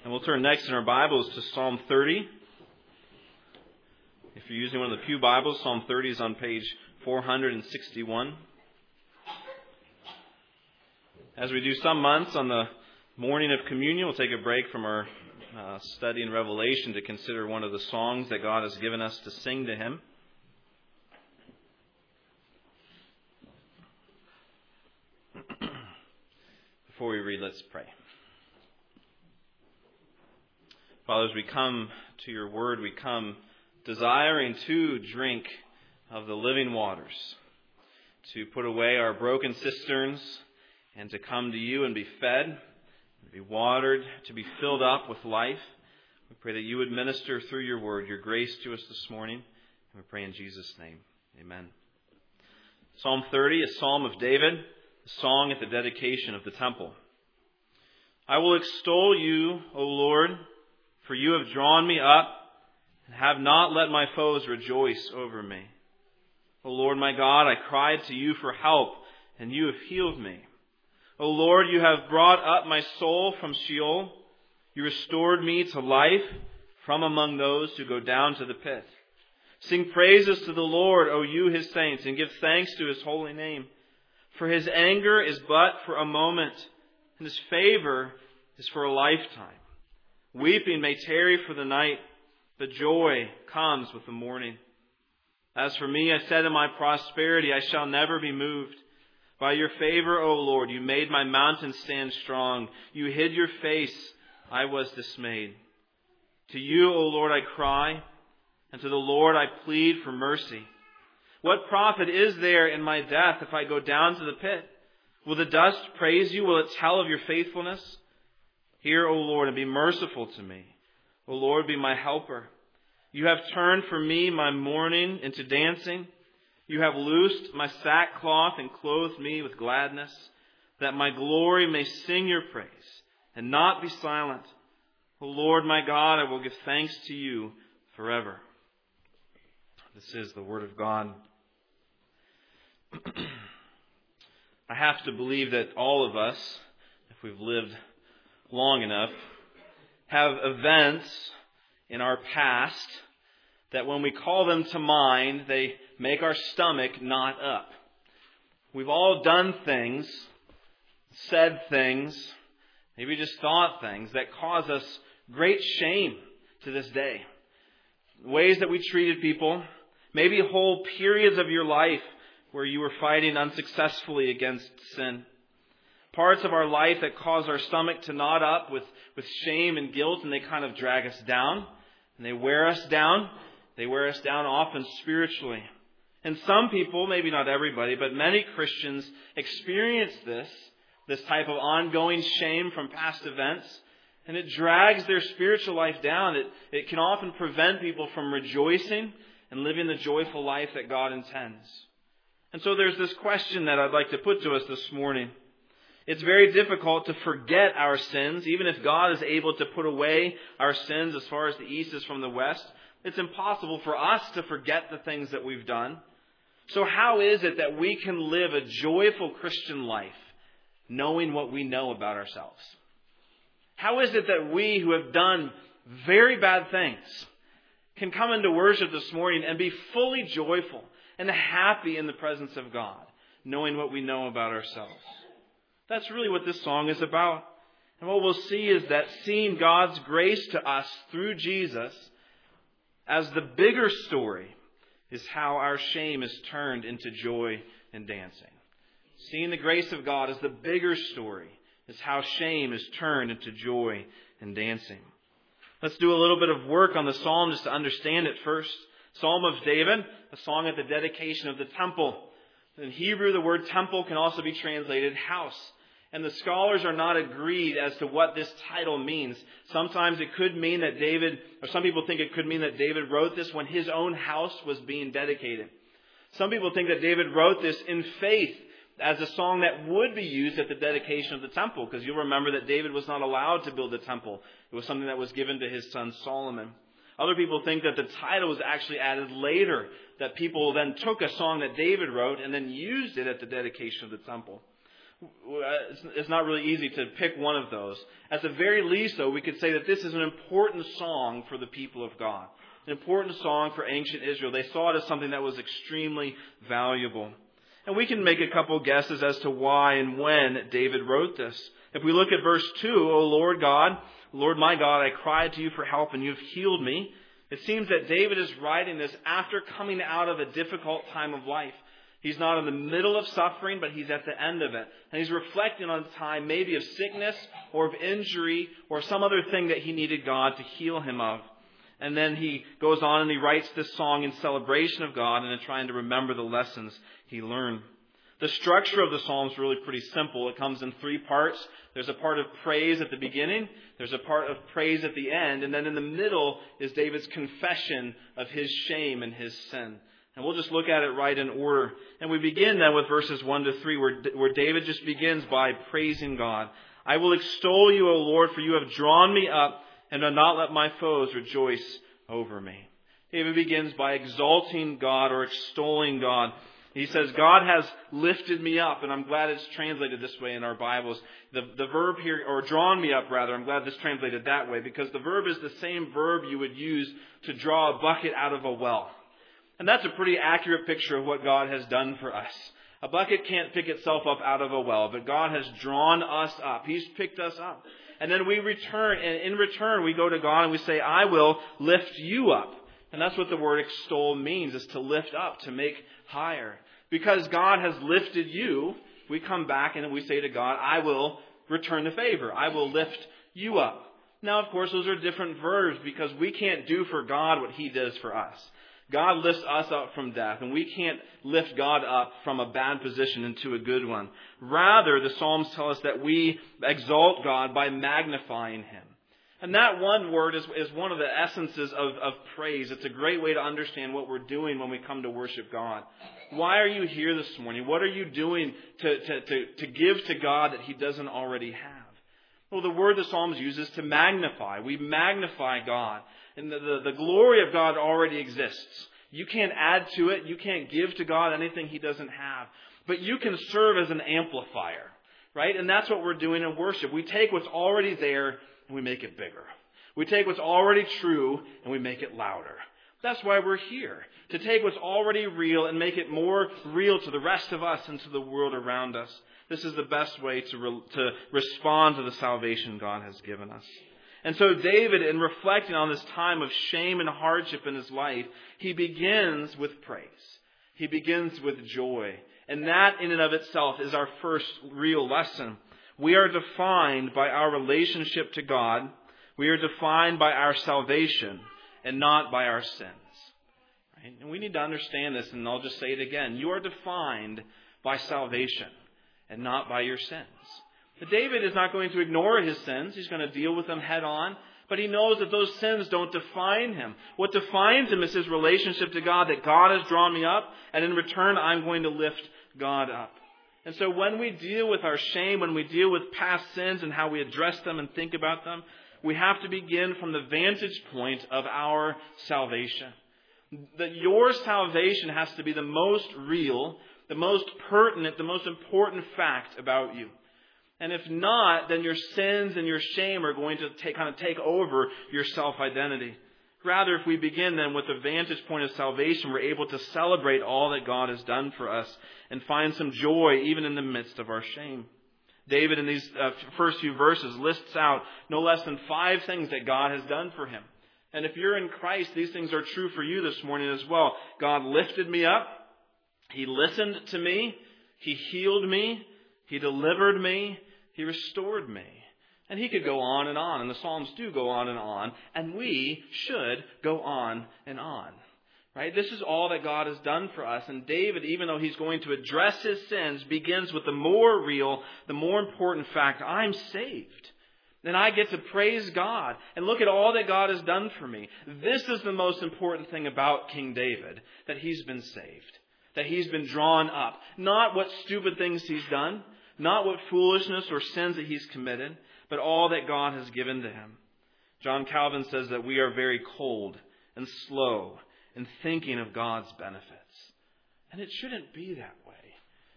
And we'll turn next in our Bibles to Psalm 30. If you're using one of the Pew Bibles, Psalm 30 is on page 461. As we do some months on the morning of communion, we'll take a break from our study in Revelation to consider one of the songs that God has given us to sing to Him. Before we read, let's pray. Father, as we come to your word, we come desiring to drink of the living waters, to put away our broken cisterns, and to come to you and be fed, and be watered, to be filled up with life. We pray that you would minister through your word, your grace to us this morning, and we pray in Jesus' name. Amen. Psalm 30, a psalm of David, a song at the dedication of the temple. I will extol you, O Lord, for you have drawn me up and have not let my foes rejoice over me. O Lord my God, I cried to you for help, and you have healed me. O Lord, you have brought up my soul from Sheol. You restored me to life from among those who go down to the pit. Sing praises to the Lord, O you his saints, and give thanks to his holy name. For his anger is but for a moment, and his favor is for a lifetime. Weeping may tarry for the night, but joy comes with the morning. As for me, I said in my prosperity, I shall never be moved. By your favor, O Lord, you made my mountain stand strong. You hid your face, I was dismayed. To you, O Lord, I cry, and to the Lord I plead for mercy. What profit is there in my death if I go down to the pit? Will the dust praise you? Will it tell of your faithfulness? Hear, O Lord, and be merciful to me. O Lord, be my helper. You have turned for me my mourning into dancing. You have loosed my sackcloth and clothed me with gladness, that my glory may sing your praise and not be silent. O Lord, my God, I will give thanks to you forever. This is the word of God. I have to believe that all of us, if we've lived long enough, have events in our past that when we call them to mind, they make our stomach knot up. We've all done things, said things, maybe just thought things that cause us great shame to this day. Ways that we treated people, maybe whole periods of your life where you were fighting unsuccessfully against sin. Parts of our life that cause our stomach to knot up with shame and guilt, and they kind of drag us down, and they wear us down. They wear us down often spiritually. And some people, maybe not everybody, but many Christians experience this type of ongoing shame from past events, and it drags their spiritual life down. It can often prevent people from rejoicing and living the joyful life that God intends. And so there's this question that I'd like to put to us this morning. It's very difficult to forget our sins, even if God is able to put away our sins as far as the east is from the west. It's impossible for us to forget the things that we've done. So how is it that we can live a joyful Christian life knowing what we know about ourselves? How is it that we who have done very bad things can come into worship this morning and be fully joyful and happy in the presence of God, knowing what we know about ourselves? That's really what this song is about. And what we'll see is that seeing God's grace to us through Jesus as the bigger story is how our shame is turned into joy and dancing. Seeing the grace of God as the bigger story is how shame is turned into joy and dancing. Let's do a little bit of work on the psalm just to understand it first. Psalm of David, a song at the dedication of the temple. In Hebrew, the word temple can also be translated house. And the scholars are not agreed as to what this title means. Sometimes it could mean that David, or some people think it could mean that David wrote this when his own house was being dedicated. Some people think that David wrote this in faith as a song that would be used at the dedication of the temple, because you'll remember that David was not allowed to build a temple. It was something that was given to his son Solomon. Other people think that the title was actually added later, that people then took a song that David wrote and then used it at the dedication of the temple. It's not really easy to pick one of those. At the very least, though, we could say that this is an important song for the people of God. An important song for ancient Israel. They saw it as something that was extremely valuable. And we can make a couple guesses as to why and when David wrote this. If we look at verse 2, O Lord God, Lord my God, I cried to you for help and you have healed me. It seems that David is writing this after coming out of a difficult time of life. He's not in the middle of suffering, but he's at the end of it. And he's reflecting on a time maybe of sickness or of injury or some other thing that he needed God to heal him of. And then he goes on and he writes this song in celebration of God and in trying to remember the lessons he learned. The structure of the psalm is really pretty simple. It comes in 3 parts. There's a part of praise at the beginning. There's a part of praise at the end. And then in the middle is David's confession of his shame and his sin. And we'll just look at it right in order. And we begin then with verses 1 to 3 where David just begins by praising God. I will extol you, O Lord, for you have drawn me up and have not let my foes rejoice over me. David begins by exalting God or extolling God. He says, God has lifted me up, and I'm glad it's translated this way in our Bibles. The verb here, or drawn me up rather, I'm glad this translated that way, because the verb is the same verb you would use to draw a bucket out of a well. And that's a pretty accurate picture of what God has done for us. A bucket can't pick itself up out of a well, but God has drawn us up. He's picked us up. And then we return, and in return we go to God and we say, I will lift you up. And that's what the word extol means, is to lift up, to make higher. Because God has lifted you, we come back and we say to God, I will return the favor. I will lift you up. Now, of course, those are different verbs because we can't do for God what He does for us. God lifts us up from death, and we can't lift God up from a bad position into a good one. Rather, the Psalms tell us that we exalt God by magnifying Him. And that one word is one of the essences of praise. It's a great way to understand what we're doing when we come to worship God. Why are you here this morning? What are you doing to give to God that He doesn't already have? Well, the word the Psalms use is to magnify. We magnify God. And the glory of God already exists. You can't add to it. You can't give to God anything He doesn't have. But you can serve as an amplifier, right? And that's what we're doing in worship. We take what's already there and we make it bigger. We take what's already true and we make it louder. That's why we're here. To take what's already real and make it more real to the rest of us and to the world around us. This is the best way to respond to the salvation God has given us. And so David, in reflecting on this time of shame and hardship in his life, he begins with praise. He begins with joy. And that in and of itself is our first real lesson. We are defined by our relationship to God. We are defined by our salvation and not by our sins. Right? And we need to understand this, and I'll just say it again. You are defined by salvation and not by your sins. But David is not going to ignore his sins. He's going to deal with them head on. But he knows that those sins don't define him. What defines him is his relationship to God, that God has drawn me up, and in return I'm going to lift God up. And so when we deal with our shame, when we deal with past sins and how we address them and think about them, we have to begin from the vantage point of our salvation. That your salvation has to be the most real, the most pertinent, the most important fact about you. And if not, then your sins and your shame are going to take over your self-identity. Rather, if we begin then with the vantage point of salvation, we're able to celebrate all that God has done for us and find some joy even in the midst of our shame. David, in these first few verses, lists out no less than 5 things that God has done for him. And if you're in Christ, these things are true for you this morning as well. God lifted me up. He listened to me. He healed me. He delivered me. He restored me. And he could go on, and the Psalms do go on, and we should go on and on. Right? This is all that God has done for us. And David, even though he's going to address his sins, begins with the more real, the more important fact, I'm saved. And I get to praise God and look at all that God has done for me. This is the most important thing about King David, that he's been saved, that he's been drawn up. Not what stupid things he's done, not what foolishness or sins that he's committed, but all that God has given to him. John Calvin says that we are very cold and slow in thinking of God's benefits. And it shouldn't be that way.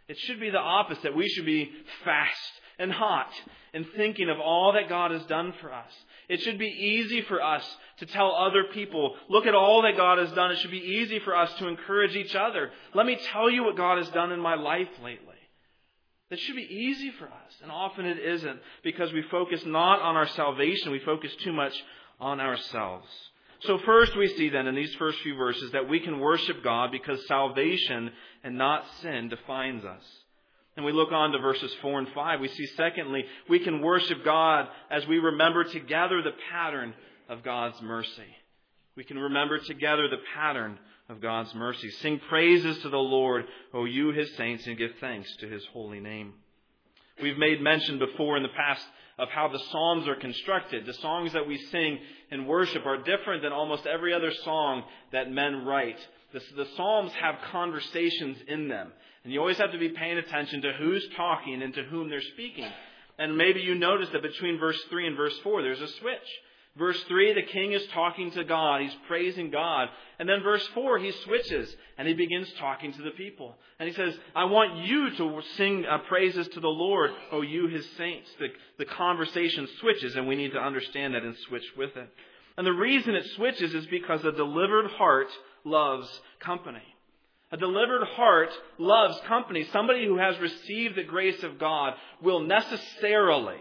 It should be the opposite. We should be fast and hot and thinking of all that God has done for us. It should be easy for us to tell other people, look at all that God has done. It should be easy for us to encourage each other. Let me tell you what God has done in my life lately. That should be easy for us. And often it isn't, because we focus not on our salvation. We focus too much on ourselves. So first we see then in these first few verses that we can worship God because salvation and not sin defines us. And we look on to verses 4 and 5. We see secondly, we can worship God as we remember together the pattern of God's mercy. We can remember together the pattern of God's mercy. Sing praises to the Lord, O you His saints, and give thanks to His holy name. We've made mention before in the past of how the Psalms are constructed. The songs that we sing in worship are different than almost every other song that men write. The Psalms have conversations in them. And you always have to be paying attention to who's talking and to whom they're speaking. And maybe you notice that between verse 3 and verse 4, there's a switch. Verse 3, the king is talking to God. He's praising God. And then verse 4, he switches and he begins talking to the people. And he says, I want you to sing praises to the Lord, O you His saints. The conversation switches, and we need to understand that and switch with it. And the reason it switches is because a delivered heart loves company. A delivered heart loves company. Somebody who has received the grace of God will necessarily,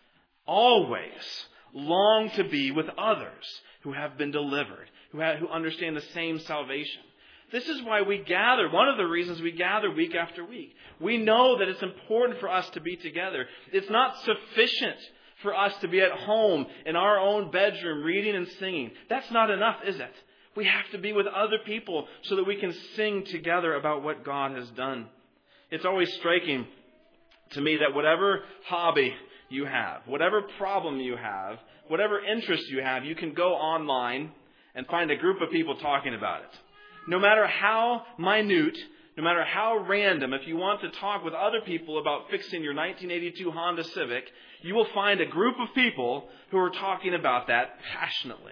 always, long to be with others who have been delivered, who understand the same salvation. This is why we gather. One of the reasons we gather week after week. We know that it's important for us to be together. It's not sufficient for us to be at home in our own bedroom reading and singing. That's not enough, is it? We have to be with other people so that we can sing together about what God has done. It's always striking to me that whatever hobby you have, whatever problem you have, whatever interest you have, you can go online and find a group of people talking about it. No matter how minute, no matter how random, if you want to talk with other people about fixing your 1982 Honda Civic, you will find a group of people who are talking about that passionately.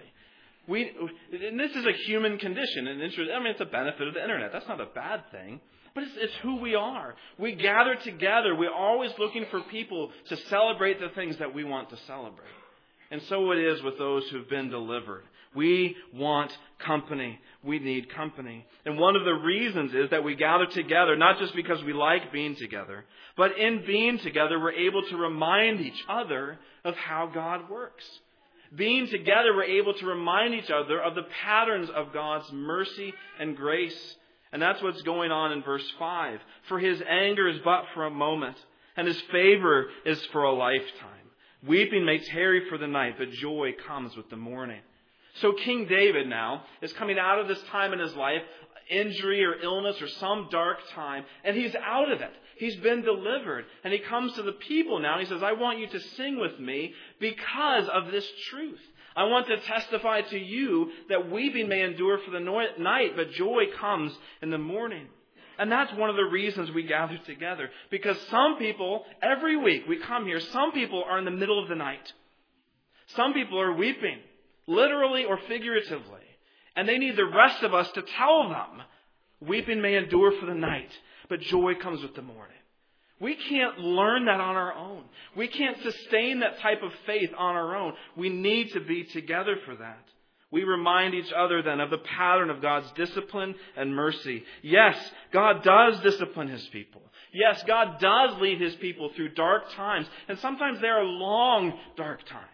And this is a human condition. And it's a benefit of the internet. That's not a bad thing. But it's who we are. We gather together. We're always looking for people to celebrate the things that we want to celebrate. And so it is with those who've been delivered. We want company. We need company. And one of the reasons is that we gather together, not just because we like being together, but in being together, we're able to remind each other of how God works. Being together, we're able to remind each other of the patterns of God's mercy and grace. And that's what's going on in verse 5. For His anger is but for a moment, and His favor is for a lifetime. Weeping may tarry for the night, but joy comes with the morning. So King David now is coming out of this time in his life, injury or illness or some dark time, and he's out of it. He's been delivered. And he comes to the people now. And he says, I want you to sing with me because of this truth. I want to testify to you that weeping may endure for the night, but joy comes in the morning. And that's one of the reasons we gather together. Because some people, every week we come here, some people are in the middle of the night. Some people are weeping, literally or figuratively. And they need the rest of us to tell them, weeping may endure for the night, but joy comes with the morning. We can't learn that on our own. We can't sustain that type of faith on our own. We need to be together for that. We remind each other then of the pattern of God's discipline and mercy. Yes, God does discipline His people. Yes, God does lead His people through dark times. And sometimes they are long, dark times.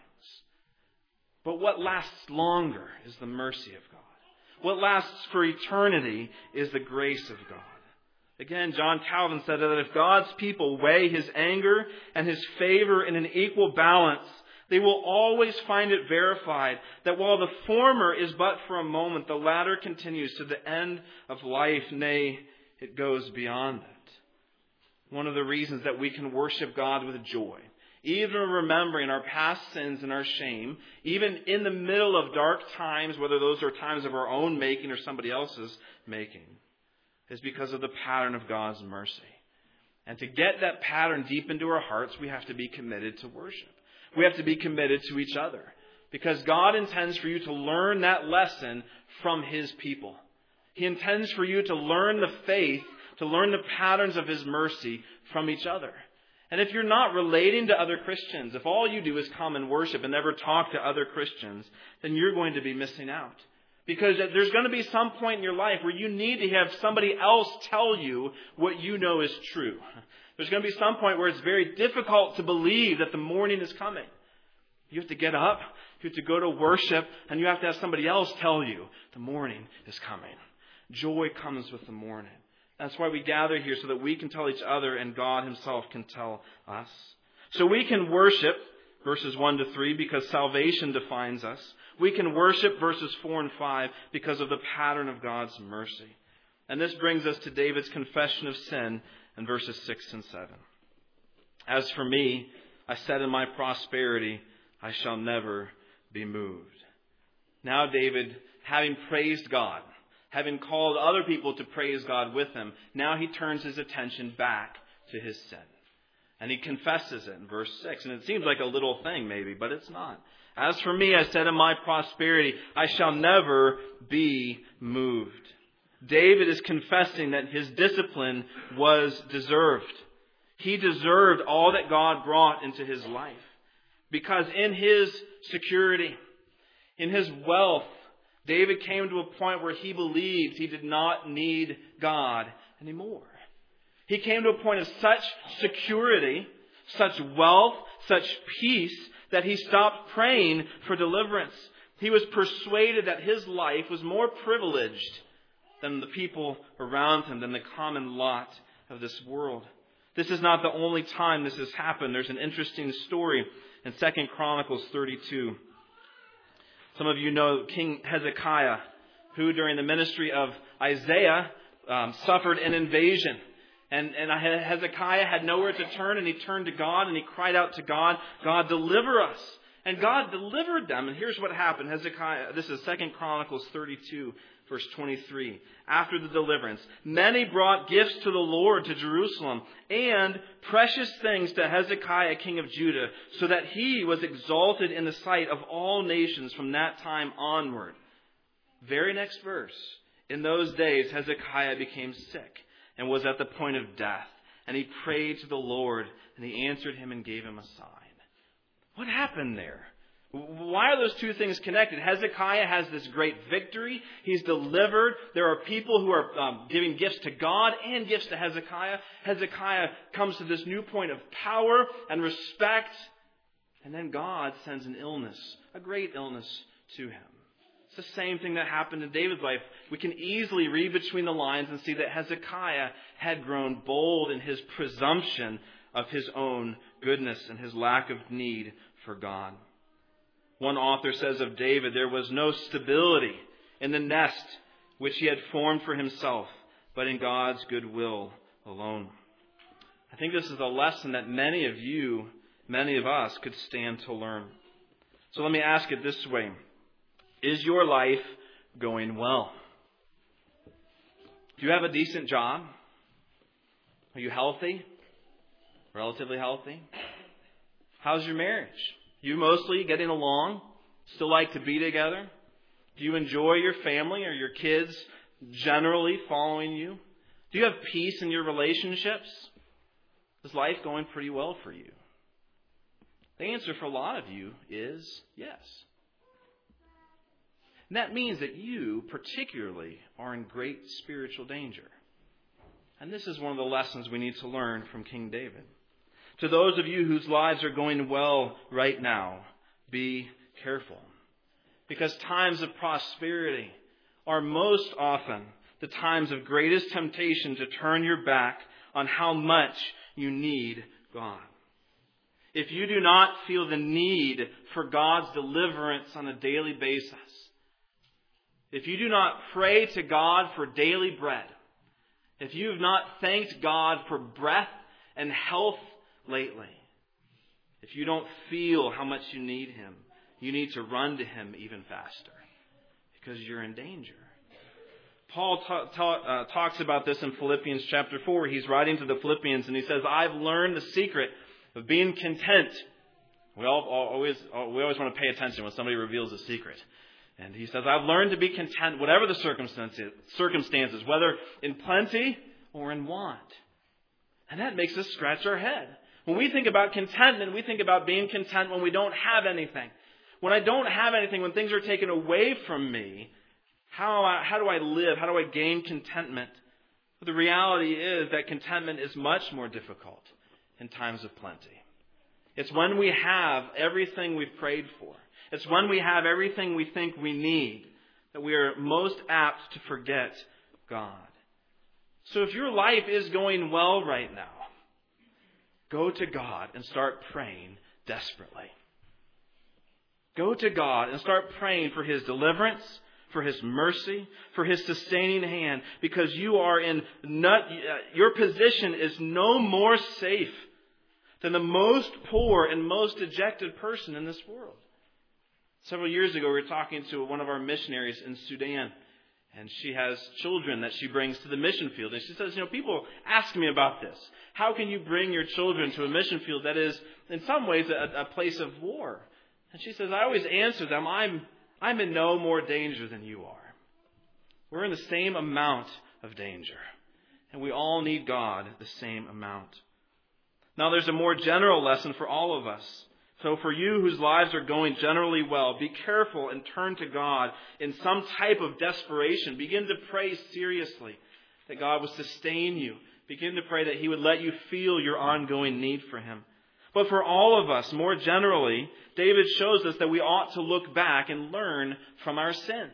But what lasts longer is the mercy of God. What lasts for eternity is the grace of God. Again, John Calvin said that if God's people weigh His anger and His favor in an equal balance, they will always find it verified that while the former is but for a moment, the latter continues to the end of life. Nay, it goes beyond it. One of the reasons that we can worship God with joy, even remembering our past sins and our shame, even in the middle of dark times, whether those are times of our own making or somebody else's making, is because of the pattern of God's mercy. And to get that pattern deep into our hearts, we have to be committed to worship. We have to be committed to each other. Because God intends for you to learn that lesson from His people. He intends for you to learn the faith, to learn the patterns of His mercy from each other. And if you're not relating to other Christians, if all you do is come and worship and never talk to other Christians, then you're going to be missing out. Because there's going to be some point in your life where you need to have somebody else tell you what you know is true. There's going to be some point where it's very difficult to believe that the morning is coming. You have to get up, you have to go to worship, and you have to have somebody else tell you the morning is coming. Joy comes with the morning. That's why we gather here, so that we can tell each other and God Himself can tell us. So we can worship, verses 1 to 3, because salvation defines us. We can worship, verses 4 and 5, because of the pattern of God's mercy. And this brings us to David's confession of sin in verses 6 and 7. As for me, I said in my prosperity, I shall never be moved. Now David, having praised God, having called other people to praise God with him, now he turns his attention back to his sin. And he confesses it in verse 6. And it seems like a little thing maybe, but it's not. As for me, I said in my prosperity, I shall never be moved. David is confessing that his discipline was deserved. He deserved all that God brought into his life. Because in his security, in his wealth, David came to a point where he believed he did not need God anymore. He came to a point of such security, such wealth, such peace, that he stopped praying for deliverance. He was persuaded that his life was more privileged than the people around him, than the common lot of this world. This is not the only time this has happened. There's an interesting story in 2 Chronicles 32. Some of you know King Hezekiah, who during the ministry of Isaiah suffered an invasion. And Hezekiah had nowhere to turn, and he turned to God, and he cried out to God, God, deliver us. And God delivered them. And here's what happened. Hezekiah, this is 2 Chronicles 32, verse 23. After the deliverance, many brought gifts to the Lord to Jerusalem, and precious things to Hezekiah, king of Judah, so that he was exalted in the sight of all nations from that time onward. Very next verse. In those days, Hezekiah became sick and was at the point of death. And he prayed to the Lord, and he answered him and gave him a sign. What happened there? Why are those two things connected? Hezekiah has this great victory. He's delivered. There are people who are giving gifts to God and gifts to Hezekiah. Hezekiah comes to this new point of power and respect. And then God sends an illness, a great illness to him. It's the same thing that happened in David's life. We can easily read between the lines and see that Hezekiah had grown bold in his presumption of his own goodness and his lack of need for God. One author says of David, there was no stability in the nest which he had formed for himself, but in God's goodwill alone. I think this is a lesson that many of us could stand to learn. So let me ask it this way. Is your life going well? Do you have a decent job? Are you healthy? Relatively healthy? How's your marriage? You mostly getting along? Still like to be together? Do you enjoy your family? Or your kids generally following you? Do you have peace in your relationships? Is life going pretty well for you? The answer for a lot of you is yes. And that means that you particularly are in great spiritual danger. And this is one of the lessons we need to learn from King David. To those of you whose lives are going well right now, be careful. Because times of prosperity are most often the times of greatest temptation to turn your back on how much you need God. If you do not feel the need for God's deliverance on a daily basis, if you do not pray to God for daily bread, if you have not thanked God for breath and health lately, if you don't feel how much you need Him, you need to run to Him even faster because you're in danger. Paul talks about this in Philippians chapter 4. He's writing to the Philippians and he says, I've learned the secret of being content. We always want to pay attention when somebody reveals a secret. And he says, I've learned to be content, whatever the circumstances, whether in plenty or in want. And that makes us scratch our head. When we think about contentment, we think about being content when we don't have anything. When I don't have anything, when things are taken away from me, how do I live? How do I gain contentment? But the reality is that contentment is much more difficult in times of plenty. It's when we have everything we've prayed for. It's when we have everything we think we need that we are most apt to forget God. So if your life is going well right now, go to God and start praying desperately. Go to God and start praying for His deliverance, for His mercy, for His sustaining hand, because your position is no more safe than the most poor and most dejected person in this world. Several years ago, we were talking to one of our missionaries in Sudan, and she has children that she brings to the mission field. And she says, people ask me about this. How can you bring your children to a mission field that is, in some ways, a place of war? And she says, I always answer them, I'm in no more danger than you are. We're in the same amount of danger. And we all need God the same amount. Now, there's a more general lesson for all of us. So for you whose lives are going generally well, be careful and turn to God in some type of desperation. Begin to pray seriously that God would sustain you. Begin to pray that He would let you feel your ongoing need for Him. But for all of us, more generally, David shows us that we ought to look back and learn from our sins.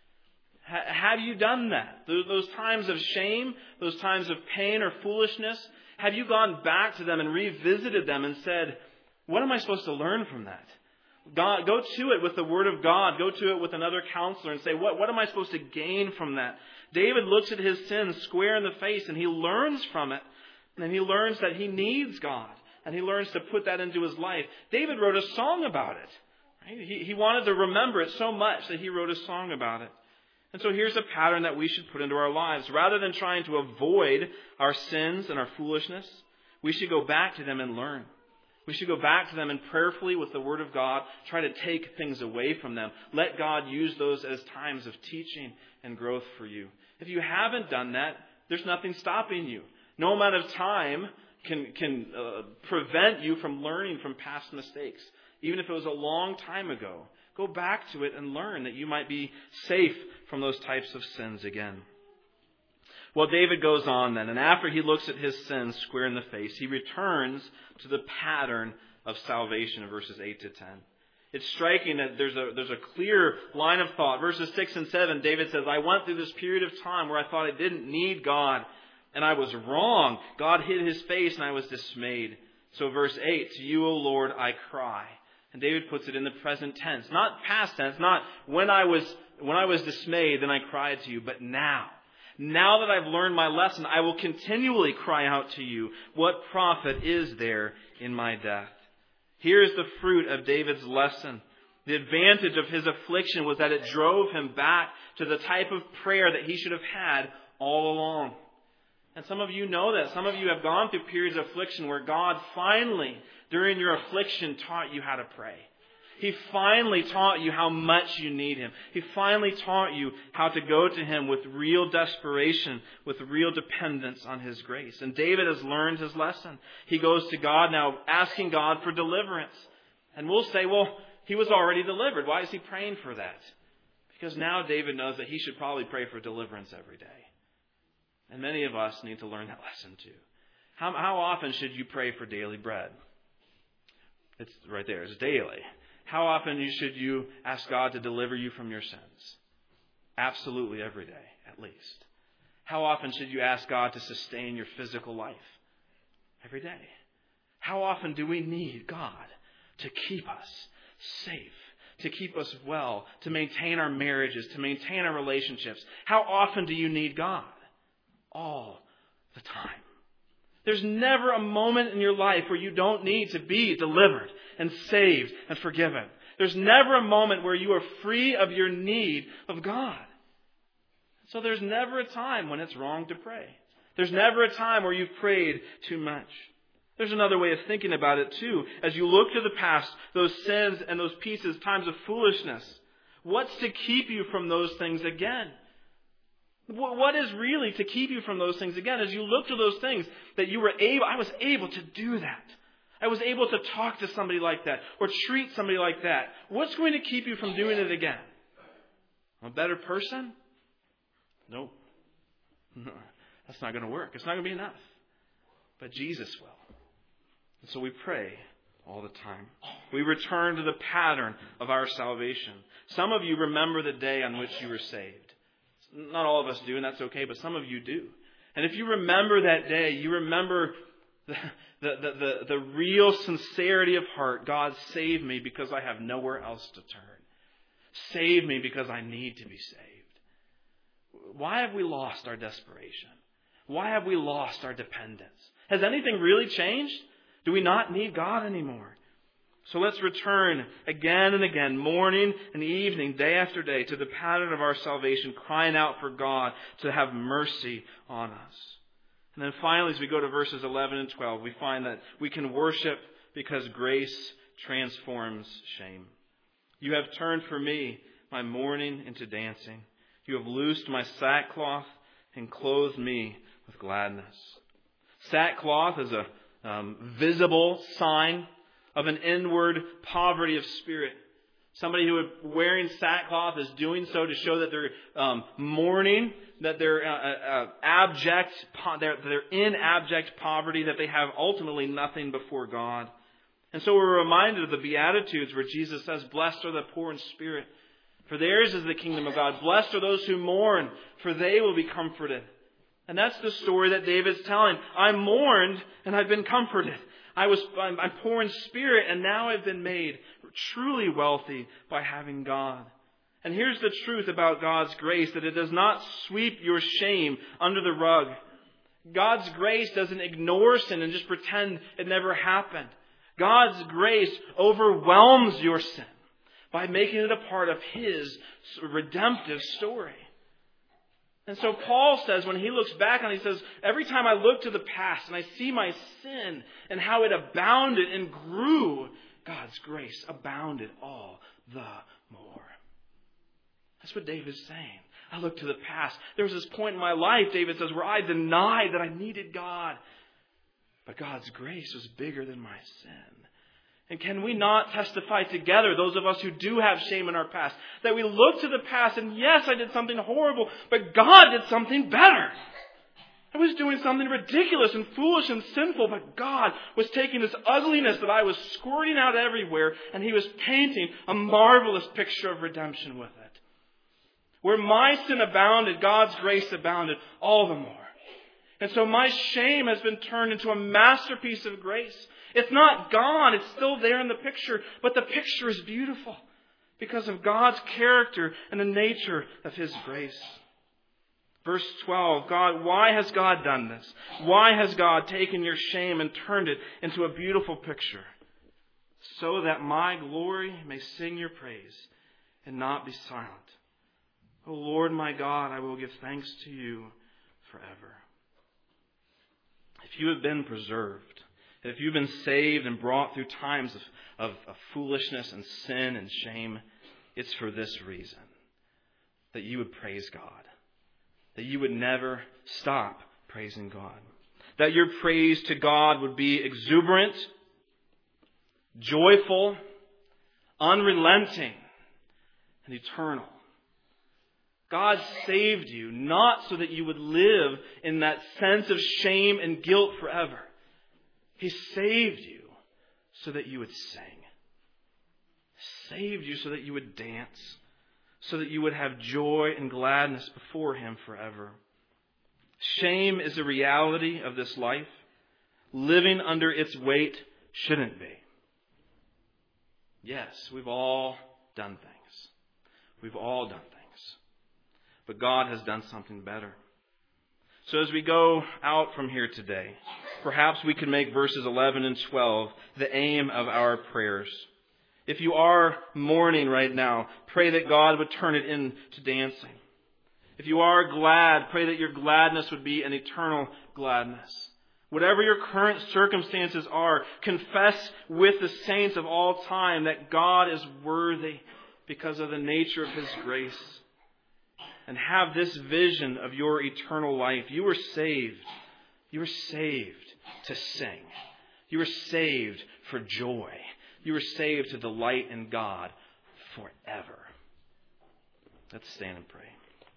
Have you done that? Those times of shame, those times of pain or foolishness, have you gone back to them and revisited them and said, what am I supposed to learn from that? God, go to it with the Word of God. Go to it with another counselor and say, what am I supposed to gain from that? David looks at his sins square in the face and he learns from it. And he learns that he needs God. And he learns to put that into his life. David wrote a song about it. Right? He wanted to remember it so much that he wrote a song about it. And so here's a pattern that we should put into our lives. Rather than trying to avoid our sins and our foolishness, we should go back to them and learn. We should go back to them and prayerfully with the Word of God try to take things away from them. Let God use those as times of teaching and growth for you. If you haven't done that, there's nothing stopping you. No amount of time can prevent you from learning from past mistakes. Even if it was a long time ago, go back to it and learn that you might be safe from those types of sins again. Well, David goes on then, and after he looks at his sins square in the face, he returns to the pattern of salvation in verses 8 to 10. It's striking that there's a clear line of thought. Verses 6 and 7, David says, I went through this period of time where I thought I didn't need God, and I was wrong. God hid His face, and I was dismayed. So verse 8, to you, O Lord, I cry. And David puts it in the present tense, not past tense, not when I was dismayed, then I cried to you, but now. Now that I've learned my lesson, I will continually cry out to you. What profit is there in my death? Here is the fruit of David's lesson. The advantage of his affliction was that it drove him back to the type of prayer that he should have had all along. And some of you know that. Some of you have gone through periods of affliction where God finally, during your affliction, taught you how to pray. He finally taught you how much you need Him. He finally taught you how to go to Him with real desperation, with real dependence on His grace. And David has learned his lesson. He goes to God now asking God for deliverance. And we'll say, well, he was already delivered. Why is he praying for that? Because now David knows that he should probably pray for deliverance every day. And many of us need to learn that lesson too. How often should you pray for daily bread? It's right there. It's daily. How often should you ask God to deliver you from your sins? Absolutely every day, at least. How often should you ask God to sustain your physical life? Every day. How often do we need God to keep us safe, to keep us well, to maintain our marriages, to maintain our relationships? How often do you need God? All the time. There's never a moment in your life where you don't need to be delivered and saved and forgiven. There's never a moment where you are free of your need of God. So there's never a time when it's wrong to pray. There's never a time where you've prayed too much. There's another way of thinking about it too. As you look to the past, those sins and those pieces, times of foolishness, what's to keep you from those things again? What is really to keep you from those things? Again, as you look to those things that I was able to do that. I was able to talk to somebody like that or treat somebody like that. What's going to keep you from doing it again? A better person? Nope. No, that's not going to work. It's not going to be enough. But Jesus will. And so we pray all the time. We return to the pattern of our salvation. Some of you remember the day on which you were saved. Not all of us do, and that's okay, but some of you do. And if you remember that day, you remember the real sincerity of heart. God, save me because I have nowhere else to turn. Save me because I need to be saved. Why have we lost our desperation? Why have we lost our dependence? Has anything really changed? Do we not need God anymore? So let's return again and again, morning and evening, day after day, to the pattern of our salvation, crying out for God to have mercy on us. And then finally, as we go to verses 11 and 12, we find that we can worship because grace transforms shame. You have turned for me my mourning into dancing. You have loosed my sackcloth and clothed me with gladness. Sackcloth is a visible sign of an inward poverty of spirit. Somebody who is wearing sackcloth is doing so to show that they're mourning, that they're abject, they're in abject poverty, that they have ultimately nothing before God. And so we're reminded of the Beatitudes where Jesus says, "Blessed are the poor in spirit, for theirs is the kingdom of God. Blessed are those who mourn, for they will be comforted." And that's the story that David's telling. I mourned and I've been comforted. I'm poor in spirit and now I've been made truly wealthy by having God. And here's the truth about God's grace, that it does not sweep your shame under the rug. God's grace doesn't ignore sin and just pretend it never happened. God's grace overwhelms your sin by making it a part of His redemptive story. And so Paul says, when he looks back on it, he says, every time I look to the past and I see my sin and how it abounded and grew, God's grace abounded all the more. That's what David's saying. I look to the past. There was this point in my life, David says, where I denied that I needed God. But God's grace was bigger than my sin. And can we not testify together, those of us who do have shame in our past, that we look to the past and yes, I did something horrible, but God did something better. I was doing something ridiculous and foolish and sinful, but God was taking this ugliness that I was squirting out everywhere, and He was painting a marvelous picture of redemption with it. Where my sin abounded, God's grace abounded all the more. And so my shame has been turned into a masterpiece of grace. It's not gone. It's still there in the picture. But the picture is beautiful because of God's character and the nature of His grace. Verse 12, why has God done this? Why has God taken your shame and turned it into a beautiful picture? So that my glory may sing your praise and not be silent. O Lord my God, I will give thanks to you forever. If you have been preserved, if you've been saved and brought through times of foolishness and sin and shame, it's for this reason. That you would praise God. That you would never stop praising God. That your praise to God would be exuberant, joyful, unrelenting, and eternal. God saved you not so that you would live in that sense of shame and guilt forever. He saved you so that you would sing. Saved you so that you would dance. So that you would have joy and gladness before Him forever. Shame is a reality of this life. Living under its weight shouldn't be. Yes, we've all done things. We've all done things. But God has done something better. So as we go out from here today, perhaps we can make verses 11 and 12 the aim of our prayers. If you are mourning right now, pray that God would turn it into dancing. If you are glad, pray that your gladness would be an eternal gladness. Whatever your current circumstances are, confess with the saints of all time that God is worthy because of the nature of His grace. and have this vision of your eternal life. You were saved. You were saved to sing. You were saved for joy. You were saved to delight in God forever. Let's stand and pray.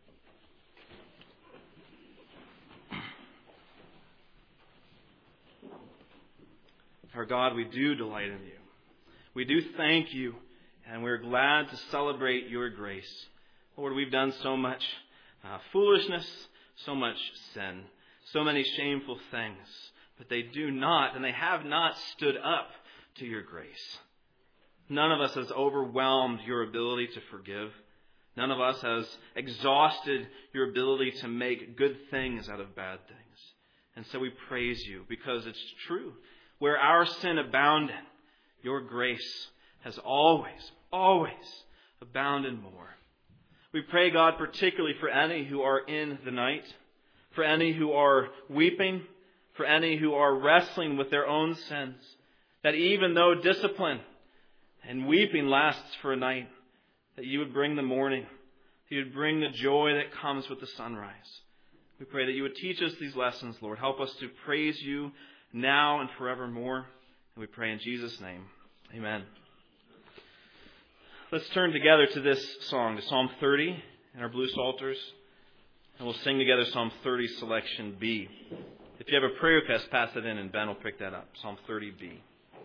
Our God, we do delight in you. We do thank you, and we're glad to celebrate your grace. Lord, we've done so much foolishness, so much sin, so many shameful things, but they do not, and they have not stood up to your grace. None of us has overwhelmed your ability to forgive. None of us has exhausted your ability to make good things out of bad things. And so we praise you because it's true. Where our sin abounded, your grace has always, always abounded more. We pray, God, particularly for any who are in the night, for any who are weeping, for any who are wrestling with their own sins, that even though discipline and weeping lasts for a night, that you would bring the morning, that you would bring the joy that comes with the sunrise. We pray that you would teach us these lessons, Lord. Help us to praise you now and forevermore. And we pray in Jesus' name. Amen. Let's turn together to this song, to Psalm 30 in our blue psalters. And we'll sing together Psalm 30, selection B. If you have a prayer request, pass it in and Ben will pick that up. Psalm 30B.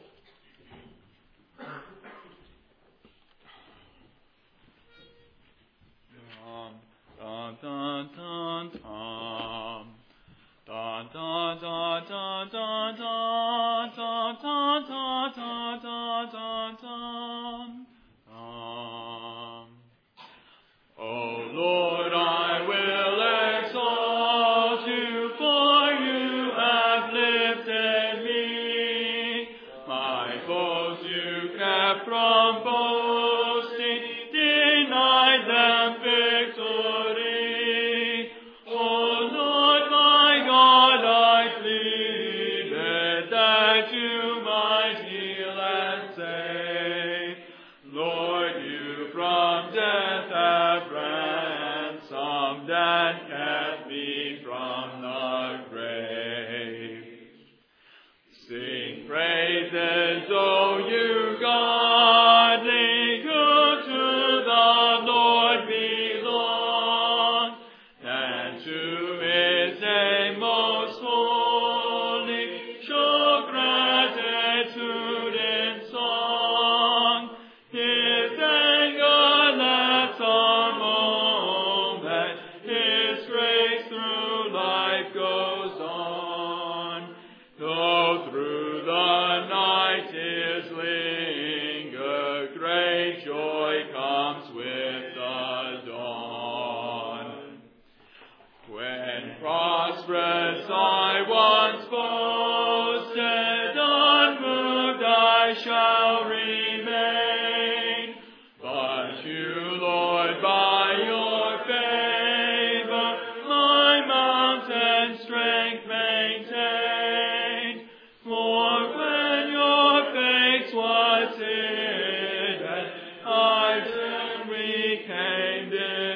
Dun, dun, dun, dun. Dun, dun, dun, dun, dun, dun, dun, dun, dun, dun, dun, dun, dun. O Lord, I will exalt you, for you have lifted me. My foes you kept from boasting, denied them victory. O Lord, my God, I pleaded that you might heal and save. Lord, you from death have ransomed and kept me from the grave. Sing praises, O you godly, who to the Lord belong, and to his name most holy show gratitude in song. His anger lasts a moment, his grace through life goes on. Though through the night is linger, great joy comes with the dawn. When prosperous I once boasted, unmoved I shall remain. But you, Lord, by your favor, my mountain strength maintain. For when your face was hidden, I soon became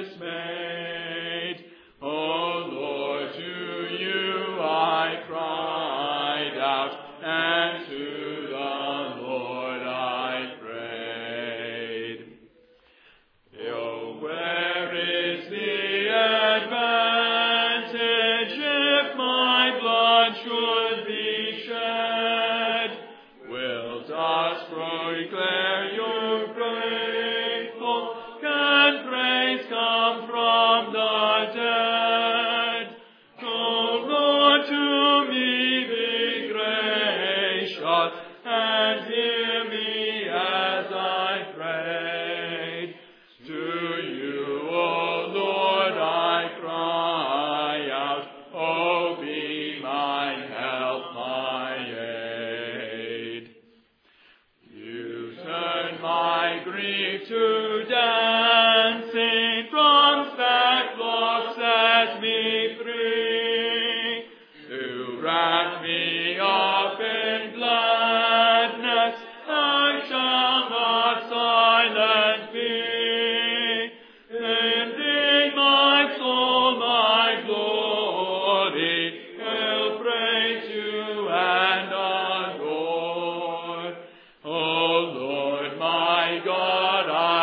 dismayed. O Lord, to you I cried out, and to the Lord I prayed. Oh, where is the advantage if my blood should be shed? Will dust proclaim you grateful? Can praise come from the dead? O Lord, to me be gracious, and hear me as I prayed. To you, O Lord, I cry out. Oh, be my help, my aid. You turn my grief to dancing, from sackcloth set me free. To wrap me up in gladness, I shall not silent be. Indeed, my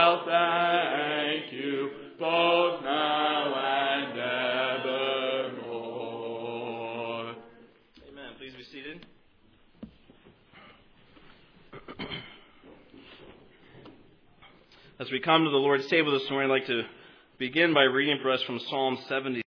shall thank you both now and evermore. Amen. Please be seated. As we come to the Lord's table this morning, I'd like to begin by reading for us from Psalm 70.